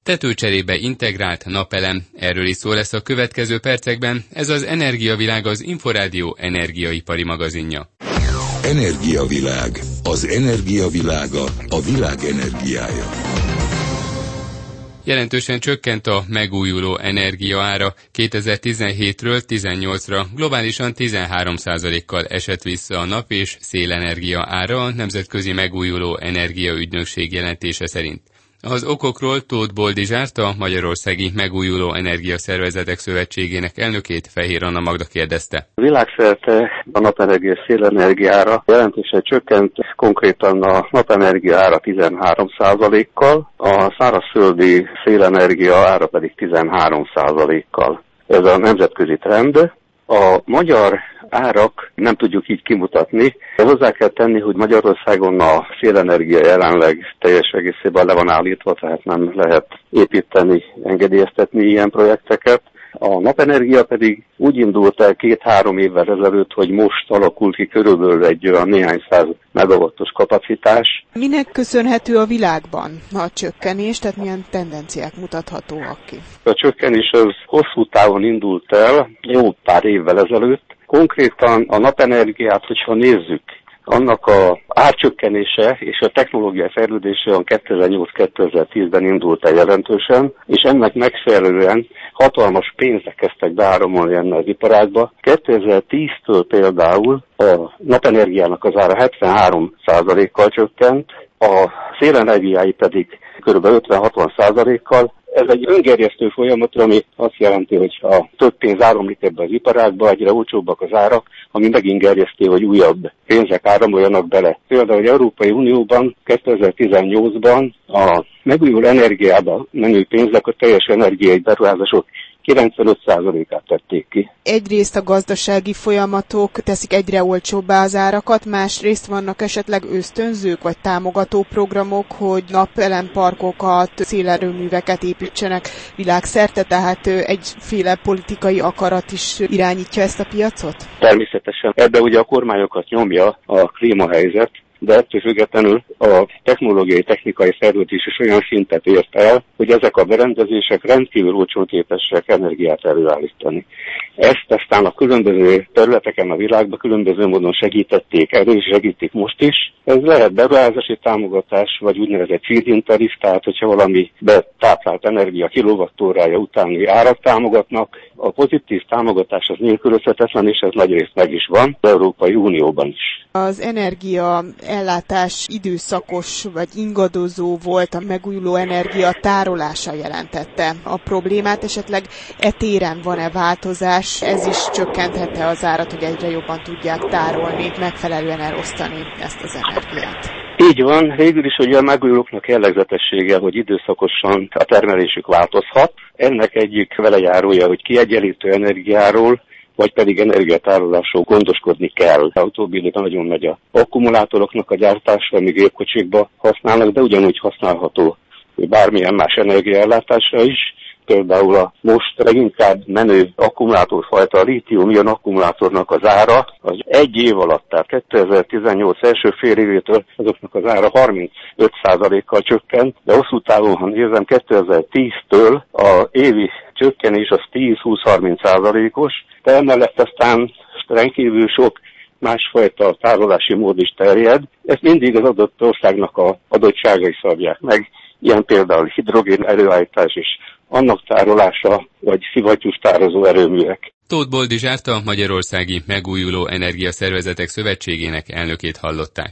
Tetőcserébe integrált napelem, erről is szó lesz a következő percekben, ez az Energiavilág, az Inforádió energiaipari magazinja. Energiavilág, az energiavilága, a világ energiája. Jelentősen csökkent a megújuló energia ára, 2017-ről 18-ra globálisan 13%-kal esett vissza a nap- és szélenergia ára a Nemzetközi Megújuló Energiaügynökség jelentése szerint. Az okokról Tóth Boldizsárt, a Magyarországi Megújuló Energiaszervezetek Szövetségének elnökét, Fehér Anna Magda kérdezte. Világszerte a napenergia és szélenergiára jelentősen csökkent, konkrétan a napenergia ára 13%-kal, a szárazföldi szélenergia ára pedig 13%-kal. Ez a nemzetközi trend. A magyar árak nem tudjuk így kimutatni, de hozzá kell tenni, hogy Magyarországon a szélenergia jelenleg teljes egészében le van állítva, tehát nem lehet építeni, engedélyeztetni ilyen projekteket. A napenergia pedig úgy indult el 2-3 évvel ezelőtt, hogy most alakult ki körülbelül egy olyan néhány száz megawattos kapacitás. Minek köszönhető a világban a csökkenés, tehát milyen tendenciák mutathatóak ki? A csökkenés az hosszú távon indult el, jó pár évvel ezelőtt. Konkrétan a napenergiát, hogyha nézzük, annak a árcsökkenése és a technológiai fejlődése a 2008-2010-ben indult el jelentősen, és ennek megfelelően hatalmas pénzek kezdtek beáramolni ennek az iparágba. 2010-től például a napenergiának az ára 73%-kal csökkent, a szélenergiái pedig kb. 50-60%-kal. Ez egy öngerjesztő folyamat, ami azt jelenti, hogy ha több pénz áramlik ebbe az iparágba, egyre olcsóbbak az árak, ami megint gerjesztő, hogy újabb pénzek áramoljanak bele. Például az Európai Unióban 2018-ban a megújuló energiába menő pénzek a teljes energiai beruházások 95%-át tették ki. Egyrészt a gazdasági folyamatok teszik egyre olcsóbbá az árakat, másrészt vannak esetleg ösztönzők vagy támogató programok, hogy napelemparkokat, szélerőműveket építsenek világszerte, tehát egyféle politikai akarat is irányítja ezt a piacot? Természetesen. Ebbe ugye a kormányokat nyomja a klímahelyzet, de ettől függetlenül a technológiai, technikai fejlődés is olyan szintet ért el, hogy ezek a berendezések rendkívül olcsón képesek energiát előállítani. Ezt aztán a különböző területeken a világban különböző módon segítették, erről is segítik most is. Ez lehet beruházási támogatás, vagy úgynevezett feed-in tarif, tehát hogyha valami betáplált energia kilowattórája utáni árat támogatnak, a pozitív támogatás az nélkülözhetetlen, és ez nagyrészt meg is van az Európai Unióban is. Az energia ellátás időszakos vagy ingadozó volt, a megújuló energia tárolása jelentette a problémát, esetleg téren van-e változás, ez is csökkenthette az árat, hogy egyre jobban tudják tárolni, megfelelően elosztani ezt az energiát. Így van, végül is ugye a megújulóknak jellegzetessége, hogy időszakosan a termelésük változhat. Ennek egyik velejárója, hogy kiegyenlítő energiáról, vagy pedig energiatárolásról gondoskodni kell. A utóbbi nagyon megy a akkumulátoroknak a gyártása, amíg gépkocsikba használnak, de ugyanúgy használható bármilyen más energiaellátásra is. Például a most leginkább menő akkumulátorfajta, a lítium-ion akkumulátornak az ára az egy év alatt, tehát 2018 első fél évétől azoknak az ára 35%-kal csökkent, de hosszú távon, ha nézem, 2010-től a évi csökkenés az 10-20-30%-os, de emellett aztán rendkívül sok másfajta tárolási mód is terjed. Ezt mindig az adott országnak a adottságai szabják meg, ilyen például hidrogén előállítás is, annak tárolása, vagy szivattyús tározó erőművek. Tóth Boldizsárt, a Magyarországi Megújuló Energiaszervezetek Szövetségének elnökét hallották.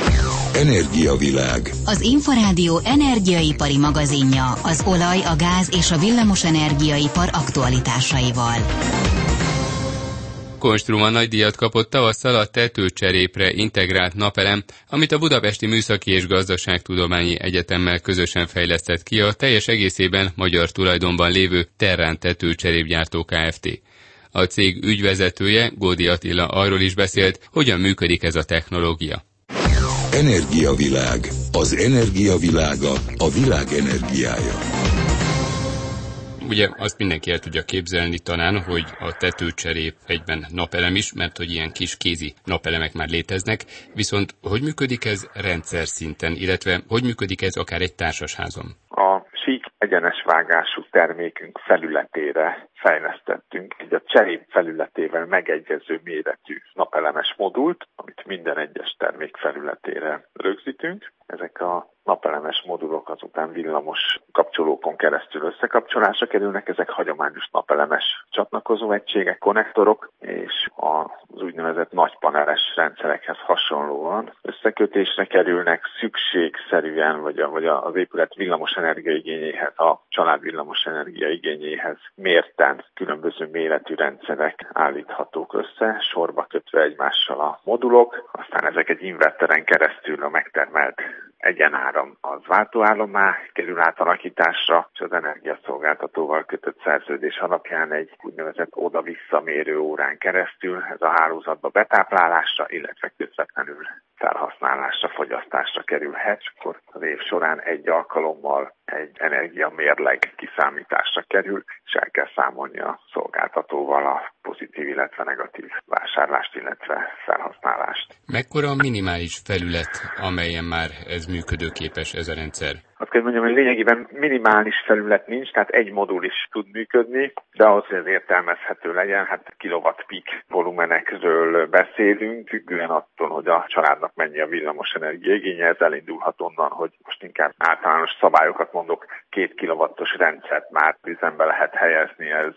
Energiavilág. Az Inforádió energiaipari magazinja az olaj, a gáz és a villamos energiaipar aktualitásaival. Konstruma nagydíjat kapott tavasszal a tetőcserépre integrált napelem, amit a Budapesti Műszaki és Gazdaságtudományi Egyetemmel közösen fejlesztett ki a teljes egészében magyar tulajdonban lévő Terrán tetőcserépgyártó Kft. A cég ügyvezetője, Gódi Attila arról is beszélt, hogyan működik ez a technológia. Energiavilág. Az energiavilága, a világ energiája. Ugye azt mindenki el tudja képzelni talán, hogy a tetőcserép egyben napelem is, mert hogy ilyen kis kézi napelemek már léteznek, viszont hogy működik ez rendszer szinten, illetve hogy működik ez akár egy társasházon? A sík egyenes vágású termékünk felületére fejlesztettünk egy a cserép felületével megegyező méretű napelemes modult, amit minden egyes termék felületére rögzítünk. Ezek a napelemes modulok azután villamos kapcsolókon keresztül összekapcsolásra kerülnek, ezek hagyományos napelemes csatlakozó egységek, konnektorok, és az úgynevezett nagypaneles rendszerekhez hasonlóan összekötésre kerülnek szükségszerűen, vagy az épület villamos energiaigényéhez, a család villamos energiaigényéhez mérten különböző méretű rendszerek állíthatók össze, sorba kötve egymással a modulok, aztán ezek egy inverteren keresztül a megtermelt egyenáram az váltóállammá kerül átalakításra, és az energiaszolgáltatóval kötött szerződés alapján egy úgynevezett oda-visszamérő órán keresztül ez a hálózatba betáplálásra, illetve közvetlenül felhasználásra, fogyasztásra kerülhet, és akkor az év során egy alkalommal egy energiamérleg kiszámításra kerül, és el kell számolni a szolgáltatóval a pozitív, illetve negatív vásárlást, illetve felhasználást. Mekkora a minimális felület, amelyen már ez működőképes, ez a rendszer? Azt kell mondjam, hogy lényegében minimális felület nincs, tehát egy modul is tud működni, de ahhoz, hogy ez értelmezhető legyen, hát kilowatt-peak volumenekről beszélünk, függően attól, hogy a családnak mennyi a villamos energiaigénye, ez elindulhat onnan, hogy most inkább általános szabályokat mondok, 2 kilowattos rendszert már üzembe lehet helyezni, ez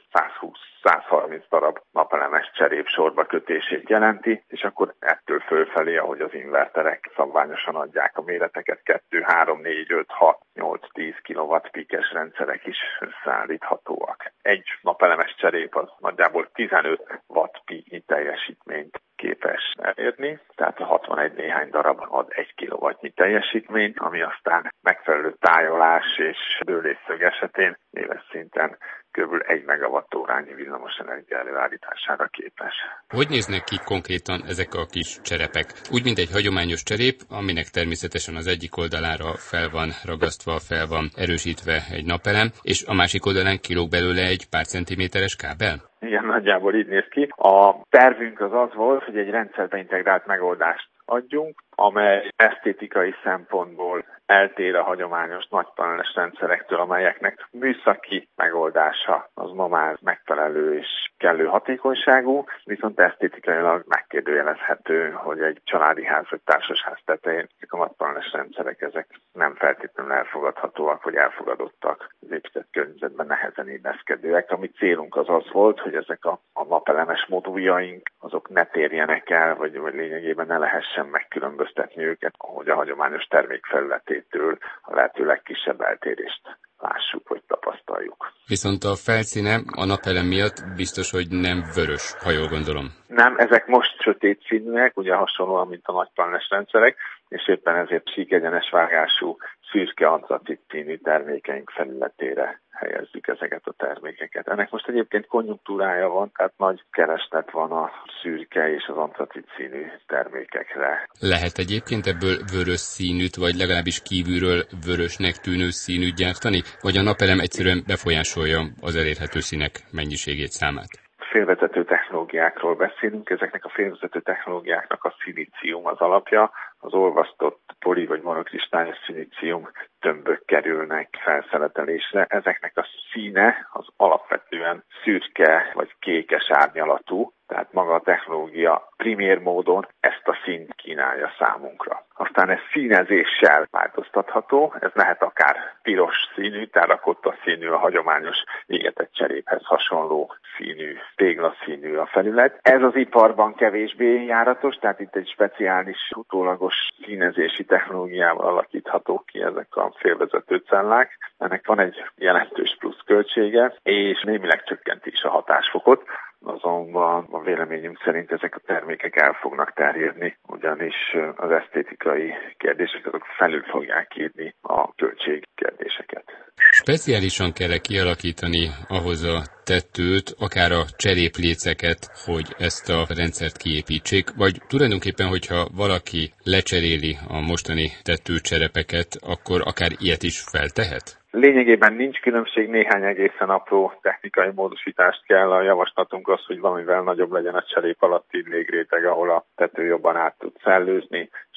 120-130 darab napelemes cserép sorba kötését jelenti, és akkor ettől fölfelé, ahogy az inverterek szabványosan adják a méreteket, 2, 3, 4, 5, 6, 8-10 kilowatt-peakes rendszerek is összeállíthatóak. Egy napelemes cserép az nagyjából 15 watt-peaknyi teljesítményt képes elérni, tehát a 61 néhány darab ad 1 kilowattnyi teljesítményt, ami aztán megfelelő tájolás és dőlésszög esetén éves szinten kb. 1 megawattórányi villamos energia előállítására képes. Hogy néznek ki konkrétan ezek a kis cserepek? Úgy, mint egy hagyományos cserép, aminek természetesen az egyik oldalára fel van ragasztva, fel van erősítve egy napelem, és a másik oldalán kilóg belőle egy pár centiméteres kábel? Igen, nagyjából így néz ki. A tervünk az volt, hogy egy rendszerbe integrált megoldást adjunk, amely esztétikai szempontból eltér a hagyományos nagypaneles rendszerektől, amelyeknek műszaki megoldása az ma már megfelelő és kellő hatékonyságú, viszont esztétikailag megkérdőjelezhető, hogy egy családi ház vagy társasház tetején a nagypaneles rendszerek ezek nem feltétlenül elfogadhatóak vagy elfogadottak, az épített környezetben nehezen illeszkedőek. A mi célunk az volt, hogy ezek a napelemes moduljaink azok ne térjenek el, vagy lényegében ne lehessen megkülönböztetni őket, ahogy a hagyományos termék felületétől a lehető legkisebb eltérést lássuk, vagy tapasztaljuk. Viszont a felszíne a napelem miatt biztos, hogy nem vörös, ha jól gondolom. Nem, ezek most sötét színűek, ugye hasonlóan, mint a nagypaneles rendszerek, és éppen ezért síkegyenes vágású, szürke antracit színű termékeink felületére helyezzük ezeket a termékeket. Ennek most egyébként konjunktúrája van, tehát nagy kereslet van a szürke és az antracit színű termékekre. Lehet egyébként ebből vörös színűt, vagy legalábbis kívülről vörösnek tűnő színűt gyártani, vagy a napelem egyszerűen befolyásolja az elérhető színek mennyiségét, számát? Félvezető technológiákról beszélünk, ezeknek a félvezető technológiáknak a szilícium az alapja, az olvasztott poli vagy monokristályos szilícium tömbök kerülnek felszeletelésre. Ezeknek a színe az alapvetően szürke vagy kékes árnyalatú, tehát maga a technológia primér módon ezt a színt kínálja számunkra. Aztán ez színezéssel változtatható, ez lehet akár piros színű, terrakotta színű, a hagyományos égetett cseréphez hasonló színű, téglaszínű a felület. Ez az iparban kevésbé járatos, tehát itt egy speciális utólagos színezési technológiával alakíthatók ki ezek a félvezető cellák. Ennek van egy jelentős plusz költsége, és némileg csökkenti is a hatásfokot. Azonban a véleményünk szerint ezek a termékek el fognak terjedni, ugyanis az esztétikai kérdések azok felül fogják írni a költségkérdéseket. Speciálisan kell kialakítani ahhoz a tetőt, akár a cserépléceket, hogy ezt a rendszert kiépítsék, vagy tulajdonképpen, hogyha valaki lecseréli a mostani tetőcserepeket, akkor akár ilyet is feltehet? Lényegében nincs különbség, néhány egészen apró technikai módosítást kell. A javaslatunk az, hogy valamivel nagyobb legyen a cserép alatti légréteg, ahol a tető jobban át tud szellőzni, és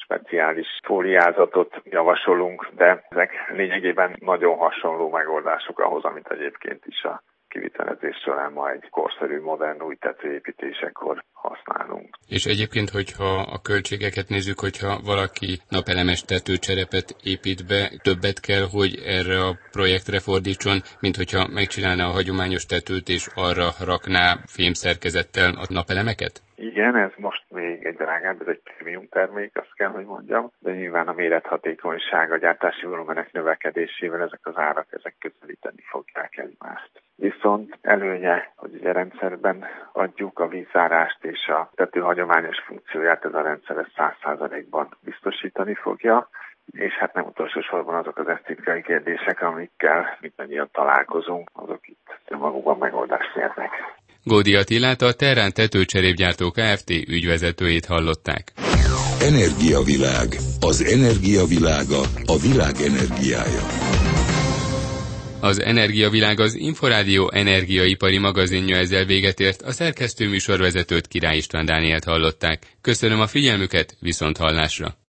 speciális fóliázatot javasolunk, de ezek lényegében nagyon hasonló megoldások ahhoz, amit egyébként is a kivitelezés során ma egy korszerű, modern új tetőépítésekor használunk. És egyébként, hogyha a költségeket nézzük, hogyha valaki napelemes tetőcserepet épít be, többet kell, hogy erre a projektre fordítson, mint hogyha megcsinálná a hagyományos tetőt, és arra rakná fémszerkezettel a napelemeket? Igen, ez most még egy drágább, ez egy prémium termék, azt kell, hogy mondjam, de nyilván a mérethatékonyság, a gyártási volumenek növekedésével ezek az árak közelíteni fogják egymást. Viszont előnye, hogy ugye rendszerben adjuk a vízárást és a tető hagyományos funkcióját, ez a rendszer 100%-ban biztosítani fogja, és hát nem utolsó sorban azok az esztétikai kérdések, amikkel mindannyian találkozunk, azok itt magukban megoldást nyernek. Gódi Attilát, a Terrán tetőcserépgyártó Kft. Ügyvezetőjét hallották. Energiavilág. Az energiavilága a világ energiája. Az Energiavilág az Inforádió energiaipari magazinja ezzel véget ért, a szerkesztő műsorvezetőt Király István Dánielt hallották. Köszönöm a figyelmüket, viszont hallásra!